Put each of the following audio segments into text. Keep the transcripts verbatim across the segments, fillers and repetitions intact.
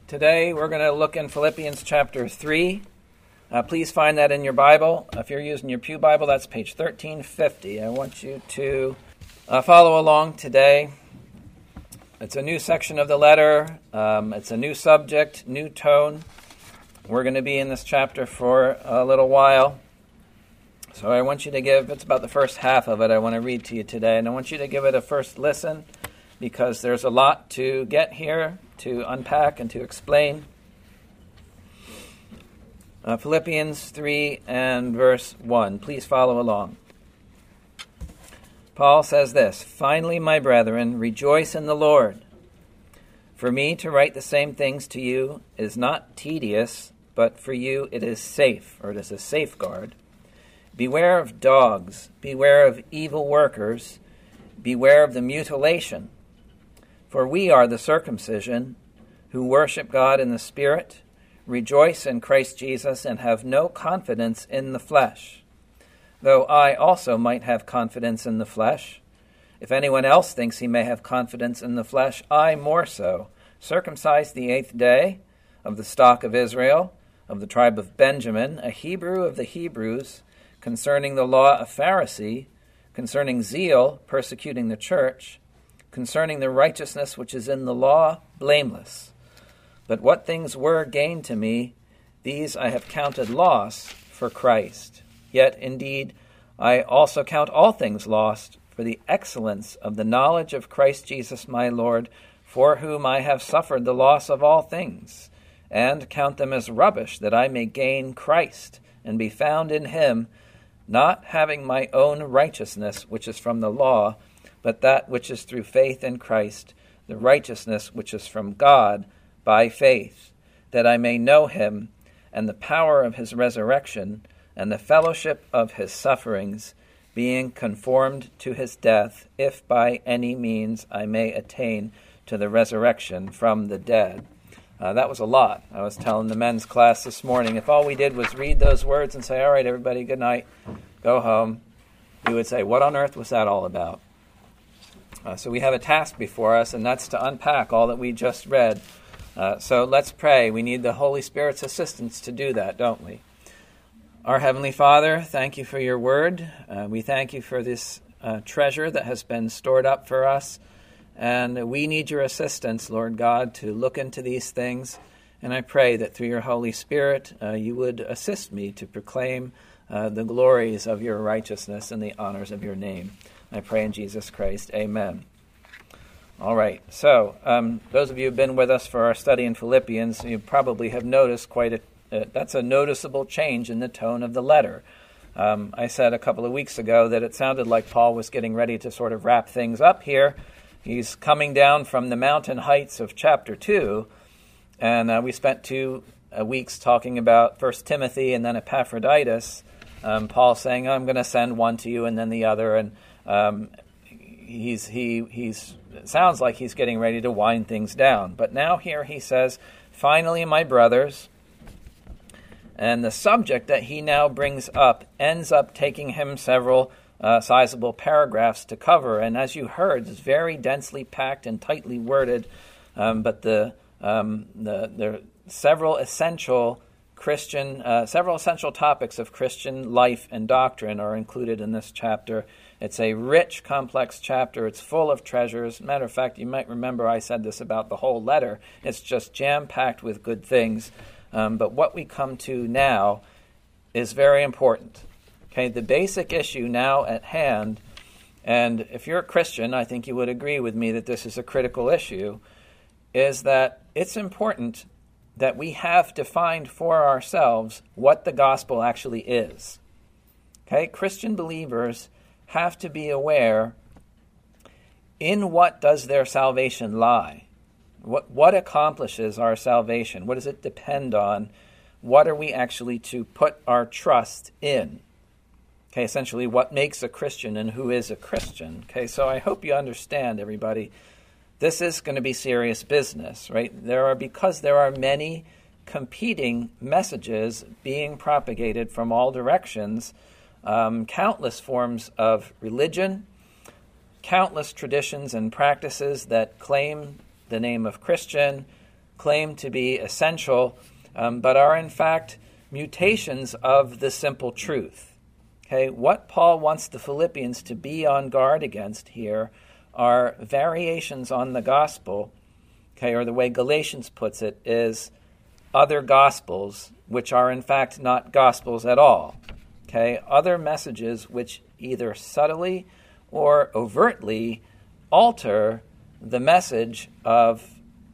Today we're going to look in Philippians chapter three. Uh, please find that in your Bible. If you're using your Pew Bible, that's page thirteen fifty. I want you to uh, follow along today. It's a new section of the letter. Um, it's a new subject, new tone. We're going to be in this chapter for a little while. So I want you to give, it's about the first half of it I want to read to you today. And I want you to give it a first listen because there's a lot to get here, to unpack and to explain. Uh, Philippians three and verse one. Please follow along. Paul says this, "Finally, my brethren, rejoice in the Lord. For me to write the same things to you is not tedious, but for you it is safe," or it is a safeguard. "Beware of dogs, beware of evil workers, beware of the mutilation. For we are the circumcision, who worship God in the Spirit, rejoice in Christ Jesus, and have no confidence in the flesh. Though I also might have confidence in the flesh. If anyone else thinks he may have confidence in the flesh, I more so, circumcised the eighth day, of the stock of Israel, of the tribe of Benjamin, a Hebrew of the Hebrews, concerning the law a Pharisee, concerning zeal, persecuting the church, concerning the righteousness which is in the law, blameless. But what things were gain to me, these I have counted loss for Christ. Yet, indeed, I also count all things lost for the excellence of the knowledge of Christ Jesus my Lord, for whom I have suffered the loss of all things, and count them as rubbish, that I may gain Christ, and be found in him, not having my own righteousness, which is from the law, but that which is through faith in Christ, the righteousness which is from God by faith, that I may know him, and the power of his resurrection, and the fellowship of his sufferings, being conformed to his death, if by any means I may attain to the resurrection from the dead." Uh, that was a lot. I was telling the men's class this morning, if all we did was read those words and say, "All right, everybody, good night, go home," we would say, what on earth was that all about? Uh, so we have a task before us, and that's to unpack all that we just read. Uh, so let's pray. We need the Holy Spirit's assistance to do that, don't we? Our Heavenly Father, thank you for your word. Uh, we thank you for this uh, treasure that has been stored up for us. And we need your assistance, Lord God, to look into these things. And I pray that through your Holy Spirit, uh, you would assist me to proclaim uh, the glories of your righteousness and the honors of your name. I pray in Jesus Christ. Amen. All right. So um, those of you who have been with us for our study in Philippians, you probably have noticed quite a uh, that's a noticeable change in the tone of the letter. Um, I said a couple of weeks ago that it sounded like Paul was getting ready to sort of wrap things up here. He's coming down from the mountain heights of chapter two, and uh, we spent two uh, weeks talking about First Timothy and then Epaphroditus. Um, Paul saying, "I'm going to send one to you and then the other," and um, he's he he's it sounds like he's getting ready to wind things down. But now here he says, "Finally, my brothers," and the subject that he now brings up ends up taking him several Uh, sizable paragraphs to cover, and as you heard, it's very densely packed and tightly worded. Um, but the um, the the several essential Christian, uh, several essential topics of Christian life and doctrine are included in this chapter. It's a rich, complex chapter. It's full of treasures. Matter of fact, you might remember I said this about the whole letter. It's just jam-packed with good things. Um, but what we come to now is very important. Okay, the basic issue now at hand, and if you're a Christian, I think you would agree with me that this is a critical issue, is that it's important that we have defined for ourselves what the gospel actually is. Okay, Christian believers have to be aware, in what does their salvation lie? What, what accomplishes our salvation? What does it depend on? What are we actually to put our trust in? Okay, essentially, what makes a Christian and who is a Christian? Okay, so I hope you understand, everybody, this is going to be serious business, right? There are, because there are many competing messages being propagated from all directions, um, countless forms of religion, countless traditions and practices that claim the name of Christian, claim to be essential, um, but are in fact mutations of the simple truth. Okay, what Paul wants the Philippians to be on guard against here are variations on the gospel, okay, or the way Galatians puts it is other gospels, which are in fact not gospels at all. Okay, other messages which either subtly or overtly alter the message of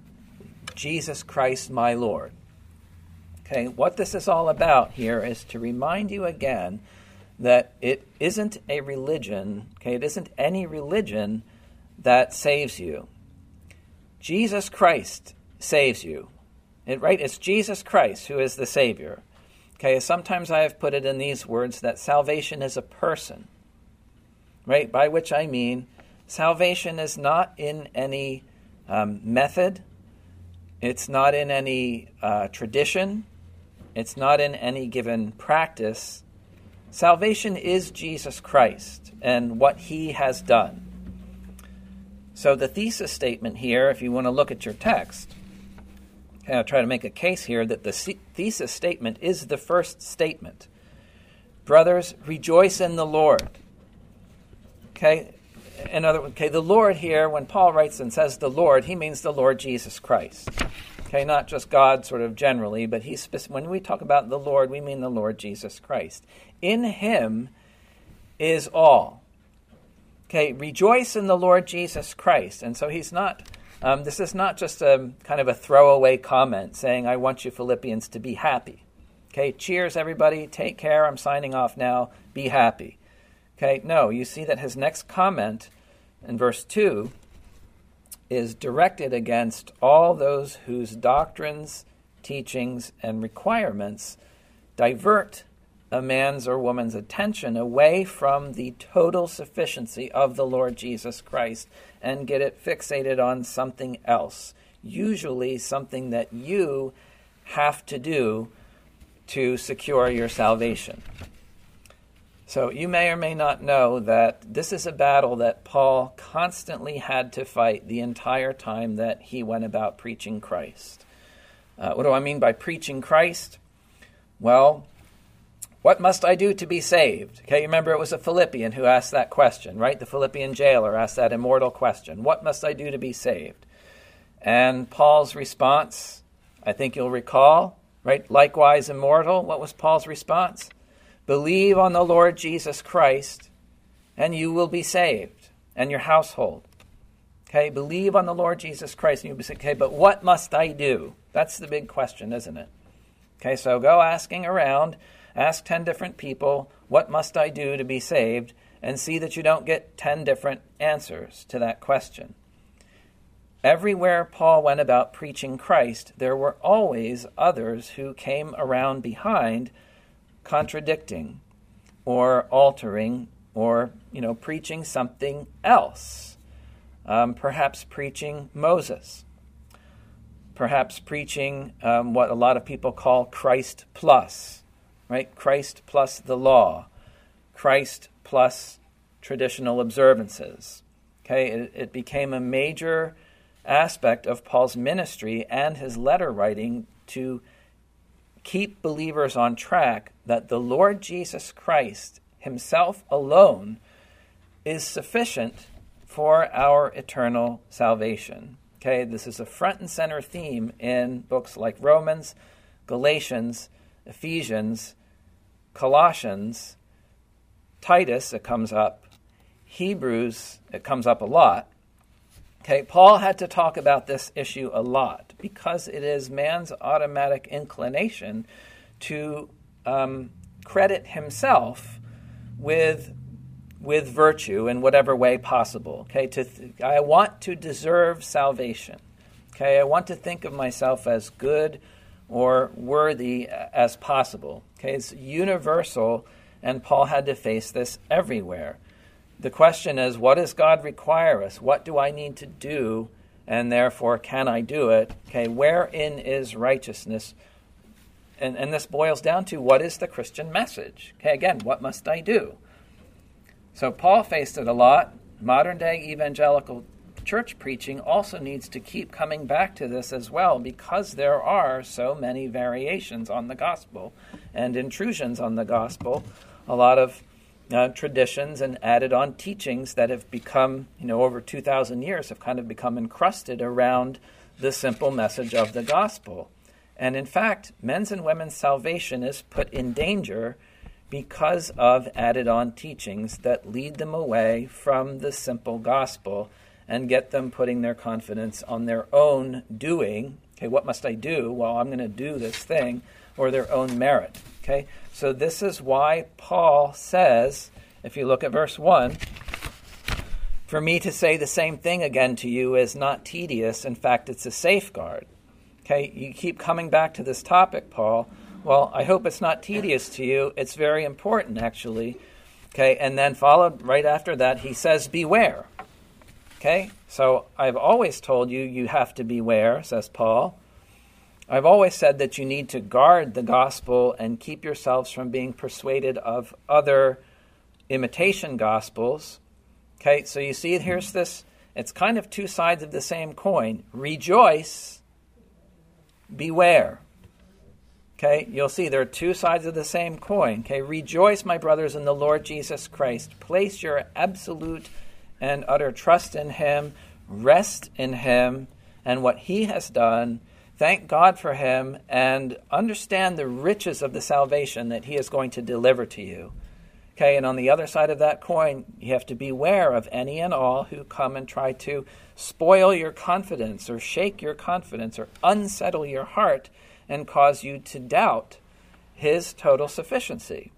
Jesus Christ my Lord. Okay, what this is all about here is to remind you again that it isn't a religion, okay, it isn't any religion that saves you. Jesus Christ saves you. It, right? It's Jesus Christ who is the Savior. Okay, sometimes I have put it in these words that salvation is a person, right? By which I mean salvation is not in any um, method, it's not in any uh, tradition, it's not in any given practice. Salvation is Jesus Christ and what he has done. So the thesis statement here, if you want to look at your text, okay, I'll try to make a case here that the thesis statement is the first statement. Brothers, rejoice in the Lord. Okay, in other words, okay, the Lord here, when Paul writes and says the Lord, he means the Lord Jesus Christ. Okay, not just God sort of generally, but he's when we talk about the Lord, we mean the Lord Jesus Christ. In him is all. Okay, rejoice in the Lord Jesus Christ. And so he's not, um, this is not just a kind of a throwaway comment saying, I want you Philippians to be happy. Okay, cheers everybody, take care, I'm signing off now, be happy. Okay, no, you see that his next comment in verse two is directed against all those whose doctrines, teachings, and requirements divert a man's or woman's attention away from the total sufficiency of the Lord Jesus Christ and get it fixated on something else, usually something that you have to do to secure your salvation. So you may or may not know that this is a battle that Paul constantly had to fight the entire time that he went about preaching Christ. Uh, what do I mean by preaching Christ? Well, what must I do to be saved? Okay, remember it was a Philippian who asked that question, right? The Philippian jailer asked that immortal question. What must I do to be saved? And Paul's response, I think you'll recall, right? Likewise immortal. What was Paul's response? Believe on the Lord Jesus Christ, and you will be saved, and your household. Okay, believe on the Lord Jesus Christ, and you'll be saved. Okay, but what must I do? That's the big question, isn't it? Okay, so go asking around. Ask ten different people, what must I do to be saved? And see that you don't get ten different answers to that question. Everywhere Paul went about preaching Christ, there were always others who came around behind contradicting or altering or, you know, preaching something else. Um, perhaps preaching Moses. Perhaps preaching um, what a lot of people call Christ plus. Right? Christ plus the law, Christ plus traditional observances. Okay, it, it became a major aspect of Paul's ministry and his letter writing to keep believers on track that the Lord Jesus Christ himself alone is sufficient for our eternal salvation. Okay, this is a front and center theme in books like Romans, Galatians, Ephesians, Colossians, Titus, it comes up, Hebrews, it comes up a lot. Okay, Paul had to talk about this issue a lot because it is man's automatic inclination to um, credit himself with with virtue in whatever way possible. Okay, to th- I want to deserve salvation. Okay, I want to think of myself as good or worthy as possible. Okay, it's universal, and Paul had to face this everywhere. The question is, what does God require us? What do I need to do, and therefore can I do it? Okay, wherein is righteousness? And, and this boils down to, what is the Christian message? Okay, again, what must I do? So Paul faced it a lot. Modern-day evangelical church preaching also needs to keep coming back to this as well, because there are so many variations on the gospel and intrusions on the gospel, a lot of uh, traditions and added on teachings that have become, you know, over two thousand years have kind of become encrusted around the simple message of the gospel. And in fact, men's and women's salvation is put in danger because of added on teachings that lead them away from the simple gospel and get them putting their confidence on their own doing. Okay, what must I do? Well, I'm going to do this thing, or their own merit. Okay, so this is why Paul says, if you look at verse one, for me to say the same thing again to you is not tedious. In fact, it's a safeguard. Okay, you keep coming back to this topic, Paul. Well, I hope it's not tedious to you. It's very important, actually. Okay, and then followed right after that, he says, beware. Okay, so I've always told you you have to beware, says Paul. I've always said that you need to guard the gospel and keep yourselves from being persuaded of other imitation gospels. Okay, so you see, here's this, it's kind of two sides of the same coin. Rejoice, beware. Okay, you'll see there are two sides of the same coin. Okay, rejoice, my brothers, in the Lord Jesus Christ. Place your absolute and utter trust in him, rest in him and what he has done. Thank God for him and understand the riches of the salvation that he is going to deliver to you. Okay, and on the other side of that coin, you have to beware of any and all who come and try to spoil your confidence or shake your confidence or unsettle your heart and cause you to doubt his total sufficiency.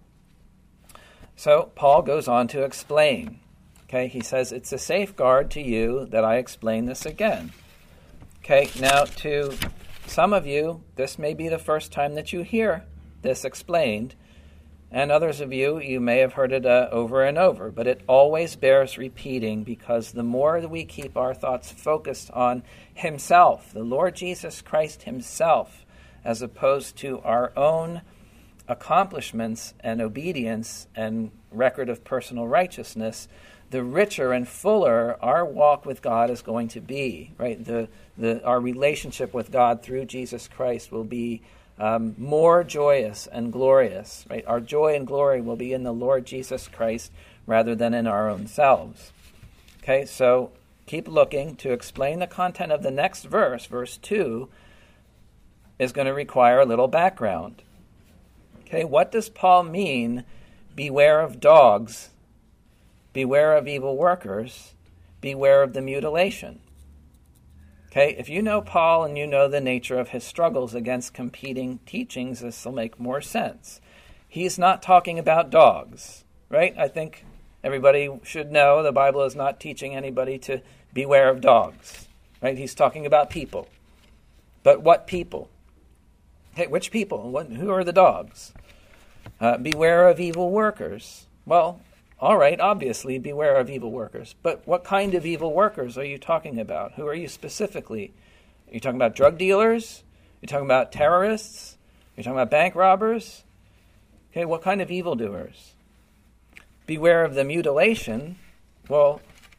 So Paul goes on to explain. Okay, he says, it's a safeguard to you that I explain this again. Okay, now to some of you, this may be the first time that you hear this explained, and others of you, you may have heard it uh, over and over, but it always bears repeating, because the more that we keep our thoughts focused on himself, the Lord Jesus Christ himself, as opposed to our own accomplishments and obedience and record of personal righteousness, the richer and fuller our walk with God is going to be, right? The the our relationship with God through Jesus Christ will be um, more joyous and glorious, right? Our joy and glory will be in the Lord Jesus Christ rather than in our own selves. Okay, so keep looking. To explain the content of the next verse, verse two, is going to require a little background. Okay, what does Paul mean, beware of dogs? Beware of evil workers, beware of the mutilation. Okay, if you know Paul and you know the nature of his struggles against competing teachings, this will make more sense. He's not talking about dogs, right? I think everybody should know the Bible is not teaching anybody to beware of dogs, right? He's talking about people. But what people? Hey, which people? What, who are the dogs? Uh, beware of evil workers. Well, all right, obviously, beware of evil workers. But what kind of evil workers are you talking about? Who are you specifically? Are you talking about drug dealers? Are you talking about terrorists? Are you talking about bank robbers? Okay, what kind of evildoers? Beware of the mutilation. Well,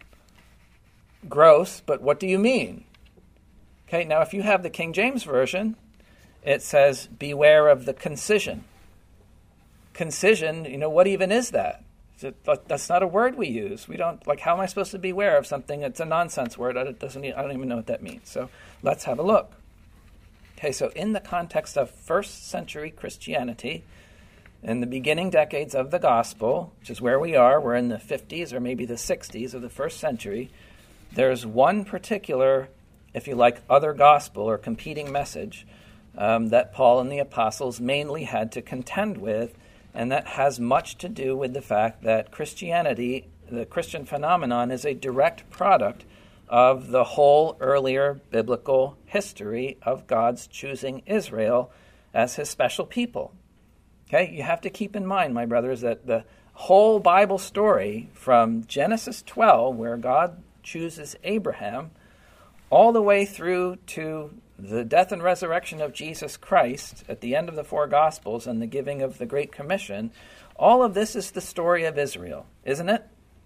gross, but what do you mean? Okay, now if you have the King James Version, it says, beware of the concision. Concision, you know, what even is that? That's not a word we use. We don't, like, how am I supposed to beware of something? It's a nonsense word. It doesn't, I don't even know what that means. So let's have a look. Okay, so in the context of first century Christianity, in the beginning decades of the gospel, which is where we are, we're in the fifties or maybe the sixties of the first century, there's one particular, if you like, other gospel or competing message um, that Paul and the apostles mainly had to contend with. And that has much to do with the fact that Christianity, the Christian phenomenon, is a direct product of the whole earlier biblical history of God's choosing Israel as his special people. Okay, you have to keep in mind, my brothers, that the whole Bible story from Genesis twelve, where God chooses Abraham, all the way through to the death and resurrection of Jesus Christ at the end of the four Gospels and the giving of the Great Commission, all of this is the story of Israel, isn't it?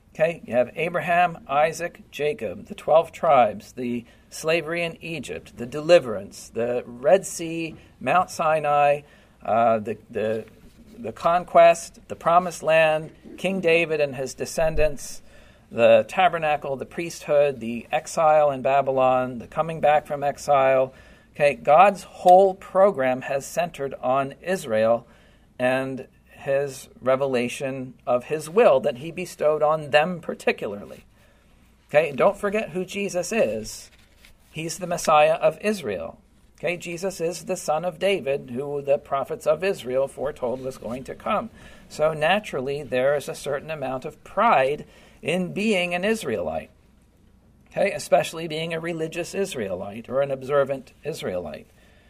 Okay, you have Abraham, Isaac, Jacob, the twelve tribes, the slavery in Egypt, the deliverance, the Red Sea, Mount Sinai, uh, the, the, the conquest, the promised land, King David and his descendants, the tabernacle, the priesthood, the exile in Babylon, the coming back from exile. Okay, God's whole program has centered on Israel and his revelation of his will that he bestowed on them particularly. Okay, don't forget who Jesus is. He's the Messiah of Israel. Okay, Jesus is the son of David, who the prophets of Israel foretold was going to come. So naturally, there is a certain amount of pride in being an Israelite. Okay, especially being a religious Israelite or an observant Israelite.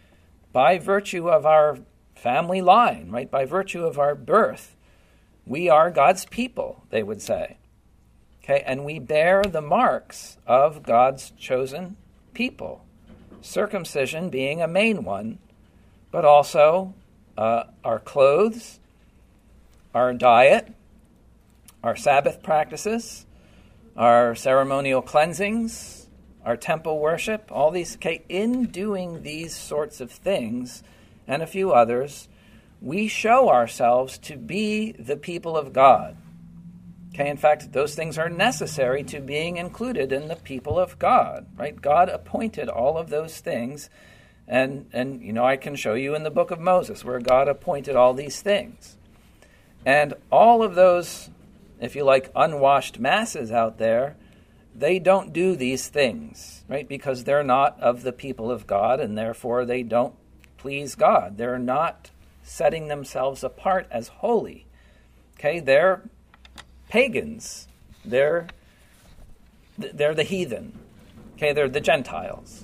By virtue of our family line, right? By virtue of our birth, we are God's people, they would say. Okay, and we bear the marks of God's chosen people. Circumcision being a main one, but also uh, our clothes, our diet, our Sabbath practices, our ceremonial cleansings, our temple worship, all these. Okay, in doing these sorts of things, and a few others, we show ourselves to be the people of God. Okay, in fact, those things are necessary to being included in the people of God, right? God appointed all of those things, and, and you know, I can show you in the book of Moses where God appointed all these things. And all of those, if you like, unwashed masses out there, they don't do these things, right? Because they're not of the people of God, and therefore they don't please God. They're not setting themselves apart as holy. Okay, they're pagans. They're they're the heathen. Okay, they're the Gentiles.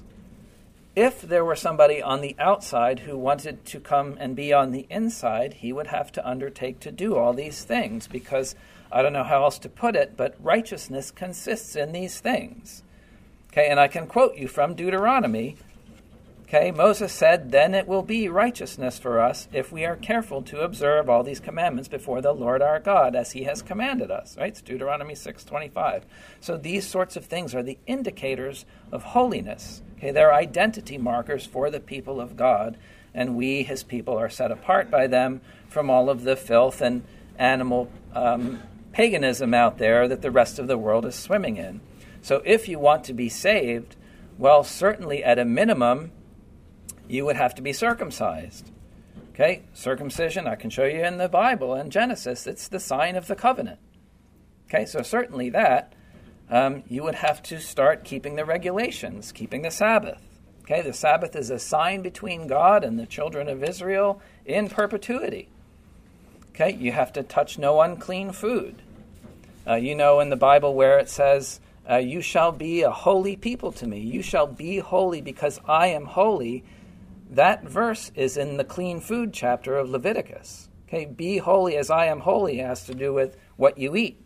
If there were somebody on the outside who wanted to come and be on the inside, he would have to undertake to do all these things, because I don't know how else to put it, but righteousness consists in these things. Okay, and I can quote you from Deuteronomy. Okay, Moses said, "Then it will be righteousness for us if we are careful to observe all these commandments before the Lord our God, as he has commanded us." Right? It's Deuteronomy six twenty-five. So these sorts of things are the indicators of holiness. Okay, they're identity markers for the people of God, and we, his people, are set apart by them from all of the filth and animal um, paganism out there that the rest of the world is swimming in. So if you want to be saved, well, certainly at a minimum, you would have to be circumcised. Okay, circumcision, I can show you in the Bible, in Genesis, it's the sign of the covenant. Okay, so certainly that, um, you would have to start keeping the regulations, keeping the Sabbath. Okay, the Sabbath is a sign between God and the children of Israel in perpetuity. Okay, you have to touch no unclean food. Uh, you know in the Bible where it says, uh, you shall be a holy people to me. You shall be holy because I am holy. That verse is in the clean food chapter of Leviticus. Okay, be holy as I am holy has to do with what you eat.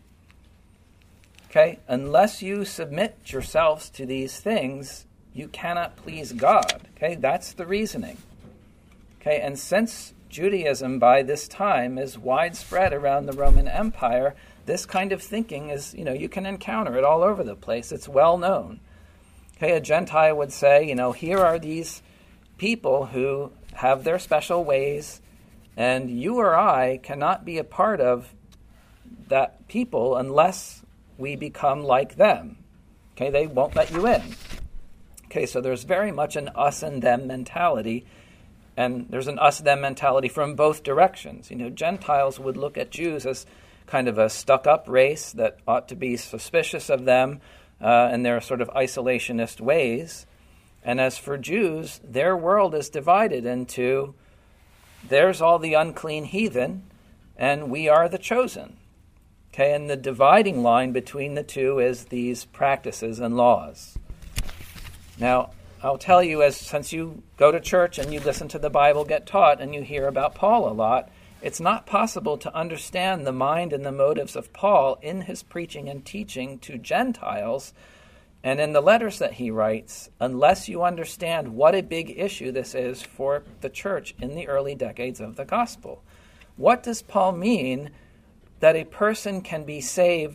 Okay, unless you submit yourselves to these things, you cannot please God. Okay, that's the reasoning. Okay, and since Judaism by this time is widespread around the Roman Empire, this kind of thinking is, you know, you can encounter it all over the place. It's well known. Okay, a Gentile would say, you know, here are these people who have their special ways, and you or I cannot be a part of that people unless we become like them. Okay, they won't let you in. Okay, so there's very much an us and them mentality, and there's an us-them mentality from both directions. You know, Gentiles would look at Jews as kind of a stuck-up race that ought to be suspicious of them uh, and their sort of isolationist ways. And as for Jews, their world is divided into, there's all the unclean heathen, and we are the chosen. Okay, and the dividing line between the two is these practices and laws. Now, I'll tell you, as since you go to church and you listen to the Bible get taught and you hear about Paul a lot, it's not possible to understand the mind and the motives of Paul in his preaching and teaching to Gentiles and in the letters that he writes unless you understand what a big issue this is for the church in the early decades of the gospel. What does Paul mean that a person can be saved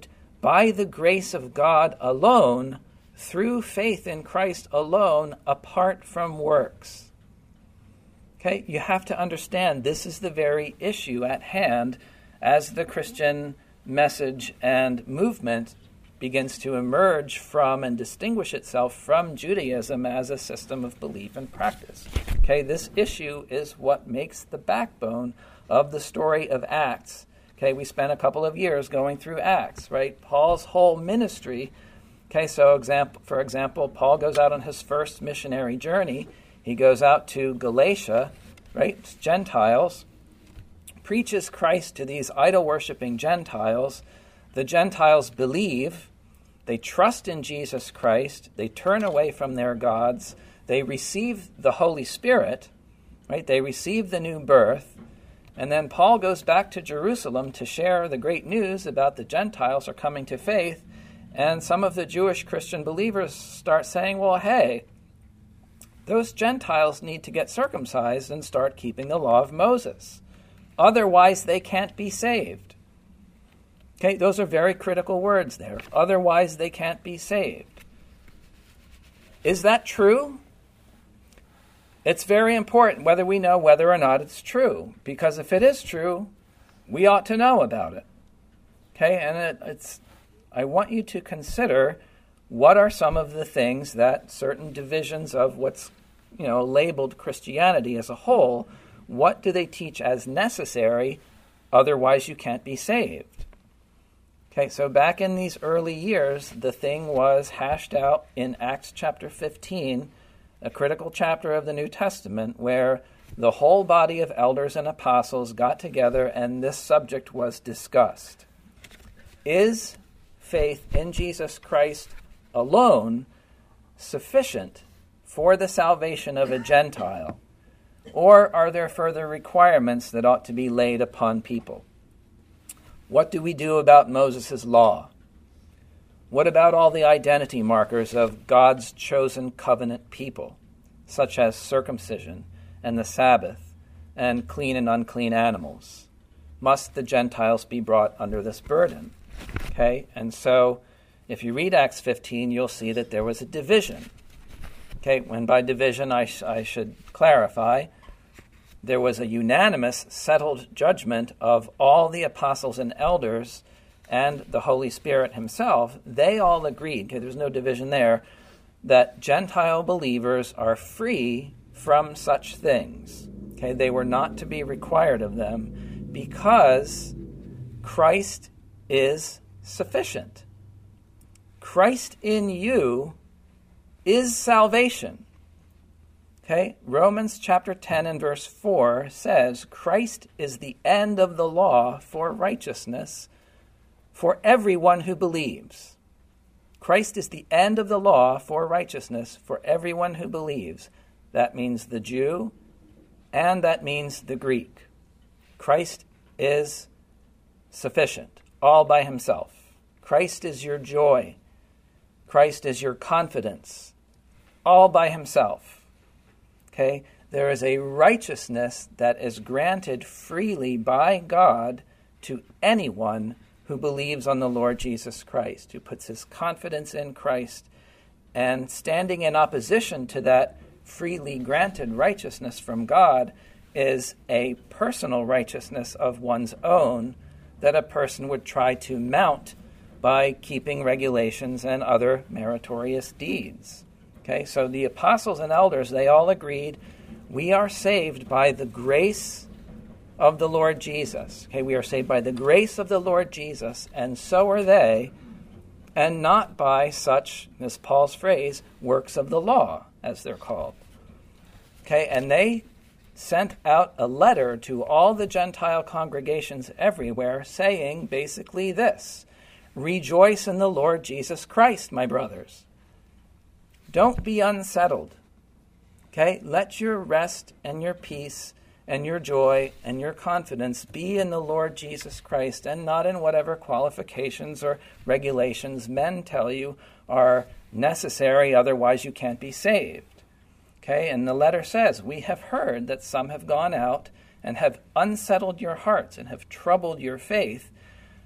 by the grace of God alone, through faith in Christ alone, apart from works. Okay, you have to understand this is the very issue at hand as the Christian message and movement begins to emerge from and distinguish itself from Judaism as a system of belief and practice. Okay, this issue is what makes the backbone of the story of Acts. Okay, we spent a couple of years going through Acts, right? Paul's whole ministry. Okay, so example, for example, Paul goes out on his first missionary journey. He goes out to Galatia, right, Gentiles, preaches Christ to these idol-worshiping Gentiles. The Gentiles believe, they trust in Jesus Christ, they turn away from their gods, they receive the Holy Spirit, right? They receive the new birth, and then Paul goes back to Jerusalem to share the great news about the Gentiles are coming to faith, and some of the Jewish Christian believers start saying, well, hey, those Gentiles need to get circumcised and start keeping the law of Moses. Otherwise, they can't be saved. Okay, those are very critical words there. Otherwise, they can't be saved. Is that true? It's very important whether we know whether or not it's true, because if it is true, we ought to know about it. Okay, and it, it's. I want you to consider what are some of the things that certain divisions of what's, you know, labeled Christianity as a whole, what do they teach as necessary? Otherwise, you can't be saved. Okay, so back in these early years, the thing was hashed out in Acts chapter fifteen, a critical chapter of the New Testament, where the whole body of elders and apostles got together and this subject was discussed. Is faith in Jesus Christ alone sufficient for the salvation of a Gentile? Or are there further requirements that ought to be laid upon people? What do we do about Moses' law? What about all the identity markers of God's chosen covenant people, such as circumcision and the Sabbath and clean and unclean animals? Must the Gentiles be brought under this burden? Okay, and so if you read Acts fifteen, you'll see that there was a division. Okay, when by division I, sh- I should clarify, there was a unanimous, settled judgment of all the apostles and elders and the Holy Spirit himself. They all agreed, okay, there's no division there, that Gentile believers are free from such things. Okay, they were not to be required of them because Christ is sufficient. Christ in you is salvation. Okay, Romans chapter ten and verse four says, Christ is the end of the law for righteousness for everyone who believes. Christ is the end of the law for righteousness for everyone who believes. That means the Jew and that means the Greek. Christ is sufficient, all by himself. Christ is your joy. Christ is your confidence, all by himself. Okay, there is a righteousness that is granted freely by God to anyone who believes on the Lord Jesus Christ, who puts his confidence in Christ, and standing in opposition to that freely granted righteousness from God is a personal righteousness of one's own that a person would try to mount by keeping regulations and other meritorious deeds. Okay, so the apostles and elders, they all agreed, we are saved by the grace of the Lord Jesus. Okay, we are saved by the grace of the Lord Jesus, and so are they, and not by such, as Paul's phrase, works of the law, as they're called. Okay, and they sent out a letter to all the Gentile congregations everywhere saying basically this: rejoice in the Lord Jesus Christ, my brothers. Don't be unsettled. Okay? Let your rest and your peace and your joy and your confidence be in the Lord Jesus Christ and not in whatever qualifications or regulations men tell you are necessary, otherwise you can't be saved. Okay? And the letter says, we have heard that some have gone out and have unsettled your hearts and have troubled your faith,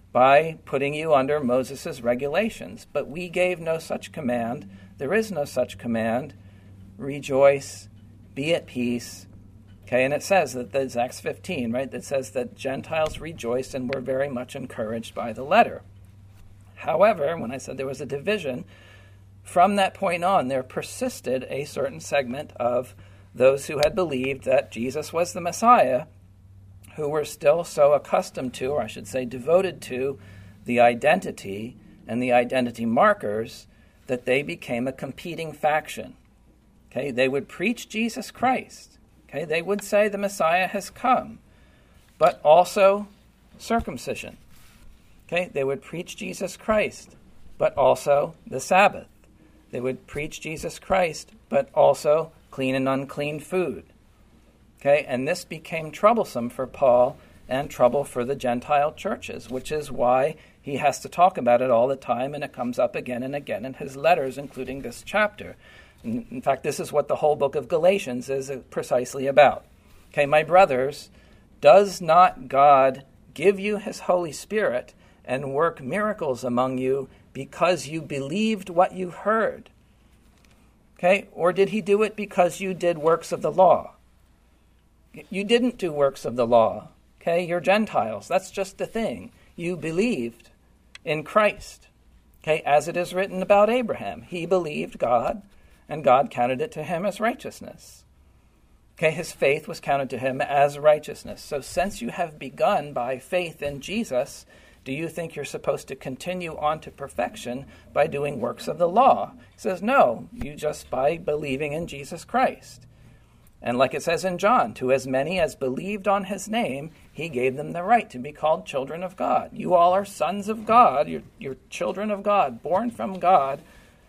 by putting you under Moses' regulations. But we gave no such command. There is no such command. Rejoice, be at peace. Okay, and it says that that's Acts fifteen, right? That says that Gentiles rejoiced and were very much encouraged by the letter. However, when I said there was a division, from that point on, there persisted a certain segment of those who had believed that Jesus was the Messiah, who were still so accustomed to, or I should say devoted to, the identity and the identity markers that they became a competing faction. Okay, they would preach Jesus Christ. Okay, they would say the Messiah has come, but also circumcision. Okay, they would preach Jesus Christ, but also the Sabbath. They would preach Jesus Christ, but also clean and unclean food. Okay, and this became troublesome for Paul and trouble for the Gentile churches, which is why he has to talk about it all the time, and it comes up again and again in his letters, including this chapter. In fact, this is what the whole book of Galatians is precisely about. Okay, my brothers, does not God give you his Holy Spirit and work miracles among you because you believed what you heard? Okay, or did he do it because you did works of the law? You didn't do works of the law. Okay, you're Gentiles. That's just the thing. You believed in Christ. Okay, as it is written about Abraham. He believed God, and God counted it to him as righteousness. Okay, his faith was counted to him as righteousness. So since you have begun by faith in Jesus, do you think you're supposed to continue on to perfection by doing works of the law? He says, no, you just by believing in Jesus Christ. And like it says in John, to as many as believed on his name, he gave them the right to be called children of God. You all are sons of God. You're, you're children of God, born from God,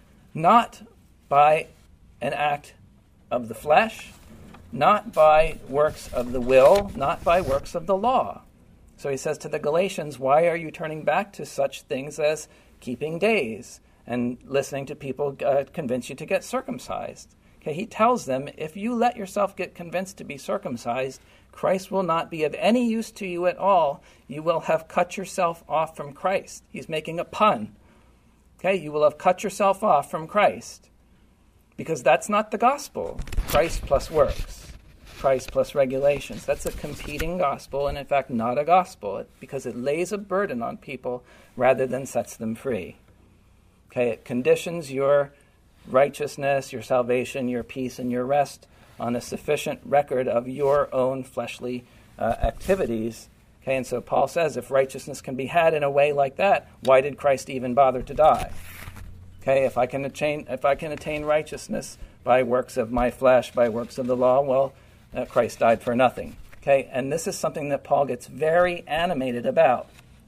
not by an act of the flesh, not by works of the will, not by works of the law. So he says to the Galatians, why are you turning back to such things as keeping days and listening to people uh, convince you to get circumcised? Okay, he tells them, if you let yourself get convinced to be circumcised, Christ will not be of any use to you at all. You will have cut yourself off from Christ. He's making a pun. Okay, you will have cut yourself off from Christ. Because that's not the gospel. Christ plus works. Christ plus regulations. That's a competing gospel, and in fact not a gospel, because it lays a burden on people rather than sets them free. Okay, it conditions your righteousness, your salvation, your peace, and your rest on a sufficient record of your own fleshly uh, activities. Okay, and so Paul says, if righteousness can be had in a way like that, why did Christ even bother to die? Okay, if I can attain, if I can attain righteousness by works of my flesh, by works of the law, well, uh, Christ died for nothing. Okay, and this is something that Paul gets very animated about.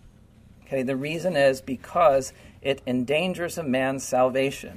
Okay, the reason is because it endangers a man's salvation.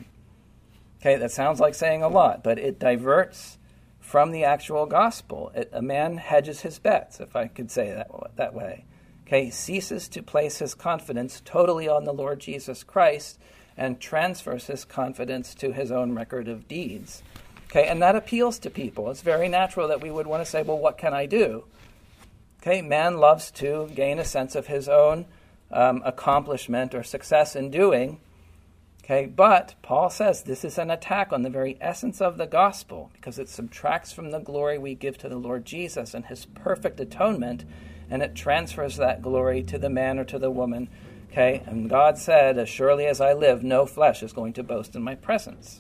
Okay, that sounds like saying a lot, but it diverts from the actual gospel. It, a man hedges his bets, if I could say that that way. Okay, ceases to place his confidence totally on the Lord Jesus Christ and transfers his confidence to his own record of deeds. Okay, and that appeals to people. It's very natural that we would want to say, well, what can I do? Okay, man loves to gain a sense of his own um, accomplishment or success in doing. Okay, but Paul says this is an attack on the very essence of the gospel because it subtracts from the glory we give to the Lord Jesus and his perfect atonement, and it transfers that glory to the man or to the woman. Okay, and God said, as surely as I live, no flesh is going to boast in my presence.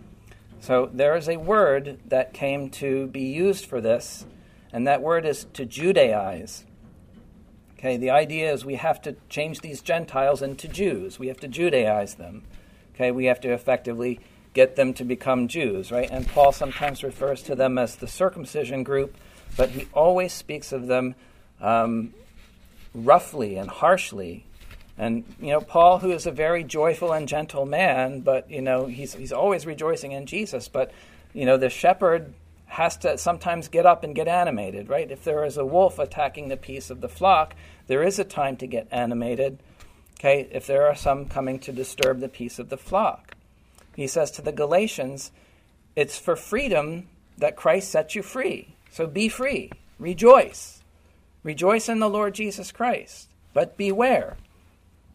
So there is a word that came to be used for this, and that word is to Judaize. Okay, the idea is we have to change these Gentiles into Jews. We have to Judaize them. Okay, we have to effectively get them to become Jews, right? And Paul sometimes refers to them as the circumcision group, but he always speaks of them um, roughly and harshly. And, you know, Paul, who is a very joyful and gentle man, but, you know, he's he's always rejoicing in Jesus, but, you know, the shepherd has to sometimes get up and get animated, right? If there is a wolf attacking the peace of the flock, there is a time to get animated. Okay, if there are some coming to disturb the peace of the flock. He says to the Galatians, it's for freedom that Christ sets you free. So be free. Rejoice. Rejoice in the Lord Jesus Christ. But beware.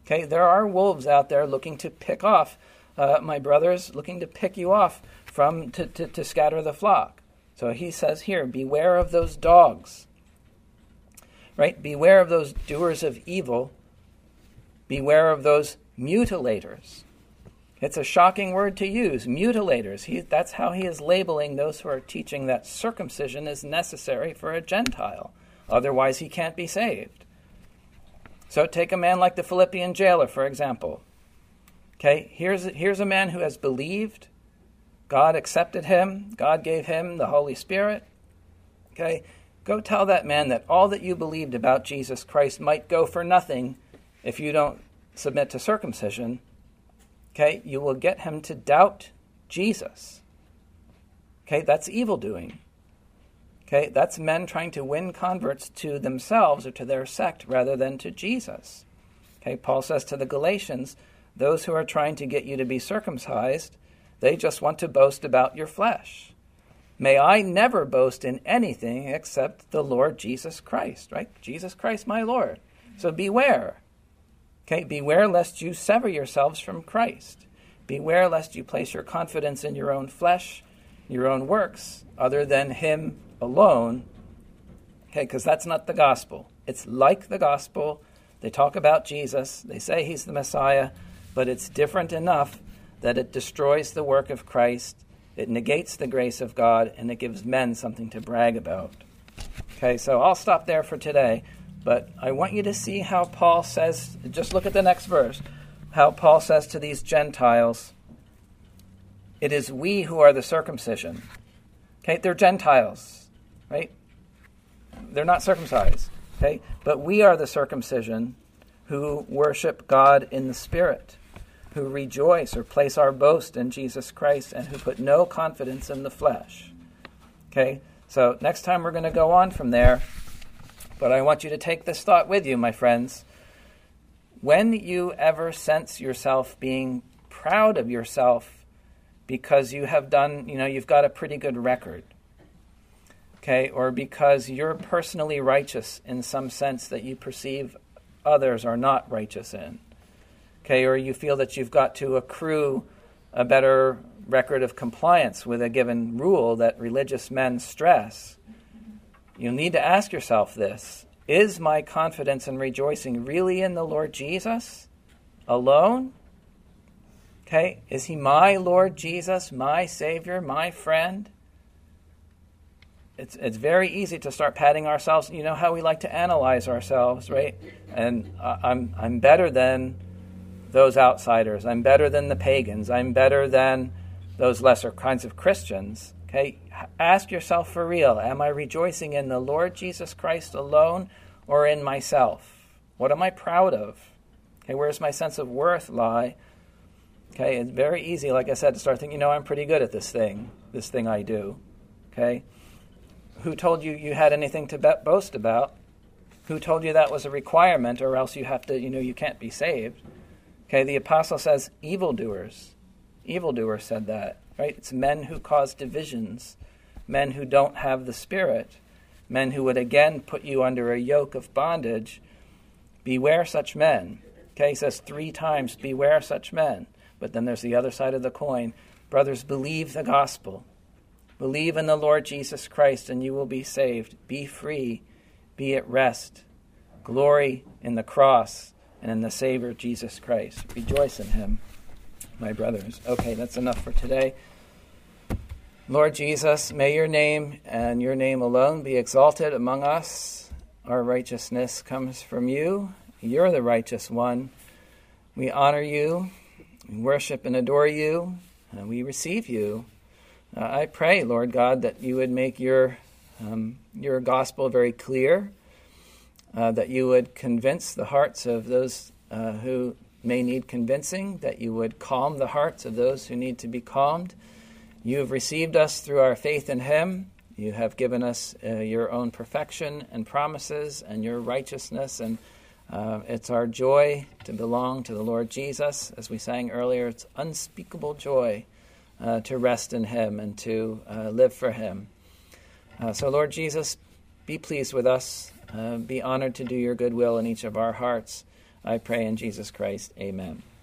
Okay, there are wolves out there looking to pick off uh, my brothers, looking to pick you off from to, to, to scatter the flock. So he says here, beware of those dogs. Right? Beware of those doers of evil. Beware of those mutilators. It's a shocking word to use, mutilators. He, that's how he is labeling those who are teaching that circumcision is necessary for a Gentile. Otherwise, he can't be saved. So take a man like the Philippian jailer, for example. Okay, here's, here's a man who has believed. God accepted him. God gave him the Holy Spirit. Okay, go tell that man that all that you believed about Jesus Christ might go for nothing if you don't submit to circumcision. Okay, you will get him to doubt Jesus. Okay, that's evil doing. Okay, that's men trying to win converts to themselves or to their sect rather than to Jesus. Okay, Paul says to the Galatians, those who are trying to get you to be circumcised, they just want to boast about your flesh. May I never boast in anything except the Lord Jesus Christ, right? Jesus Christ, my Lord. So beware. Okay, beware lest you sever yourselves from Christ. Beware lest you place your confidence in your own flesh, your own works, other than him alone. Okay, because that's not the gospel. It's like the gospel. They talk about Jesus. They say he's the Messiah, but it's different enough that it destroys the work of Christ, it negates the grace of God, and it gives men something to brag about. Okay, so I'll stop there for today, but I want you to see how Paul says, just look at the next verse, how Paul says to these Gentiles, it is we who are the circumcision. Okay, they're Gentiles, right? They're not circumcised, okay? But we are the circumcision who worship God in the Spirit, who rejoice or place our boast in Jesus Christ, and who put no confidence in the flesh. Okay, so next time we're going to go on from there, but I want you to take this thought with you, my friends. When you ever sense yourself being proud of yourself because you have done, you know, you've got a pretty good record, okay, or because you're personally righteous in some sense that you perceive others are not righteous in, okay, or you feel that you've got to accrue a better record of compliance with a given rule that religious men stress, you need to ask yourself this: is my confidence and rejoicing really in the Lord Jesus alone? Okay, is he my Lord Jesus, my Savior, my friend? It's it's very easy to start patting ourselves. You know how we like to analyze ourselves, right? And uh, I'm I'm better than those outsiders. I'm better than the pagans. I'm better than those lesser kinds of Christians. Okay, ask yourself for real: am I rejoicing in the Lord Jesus Christ alone, or in myself? What am I proud of? Okay, where's my sense of worth lie? Okay, it's very easy, like I said, to start thinking, you know, I'm pretty good at this thing, this thing I do. Okay, who told you you had anything to be- boast about? Who told you that was a requirement, or else you have to, you know, you can't be saved? Okay, the apostle says evildoers. Evildoers said that, right? It's men who cause divisions, men who don't have the Spirit, men who would again put you under a yoke of bondage. Beware such men. Okay, he says three times, beware such men. But then there's the other side of the coin. Brothers, believe the gospel. Believe in the Lord Jesus Christ and you will be saved. Be free. Be at rest. Glory in the cross and in the Savior Jesus Christ. Rejoice in him, my brothers. Okay, that's enough for today. Lord Jesus, may your name and your name alone be exalted among us. Our righteousness comes from you. You're the righteous one. We honor you. We worship and adore you, and we receive you. Uh, I pray, Lord God, that you would make your um, your gospel very clear, uh, that you would convince the hearts of those uh, who may need convincing, that you would calm the hearts of those who need to be calmed. You have received us through our faith in him. You have given us uh, your own perfection and promises and your righteousness, and Uh, it's our joy to belong to the Lord Jesus. As we sang earlier, it's unspeakable joy uh, to rest in him and to uh, live for him. Uh, so, Lord Jesus, be pleased with us. Uh, be honored to do your good will in each of our hearts. I pray in Jesus Christ. Amen.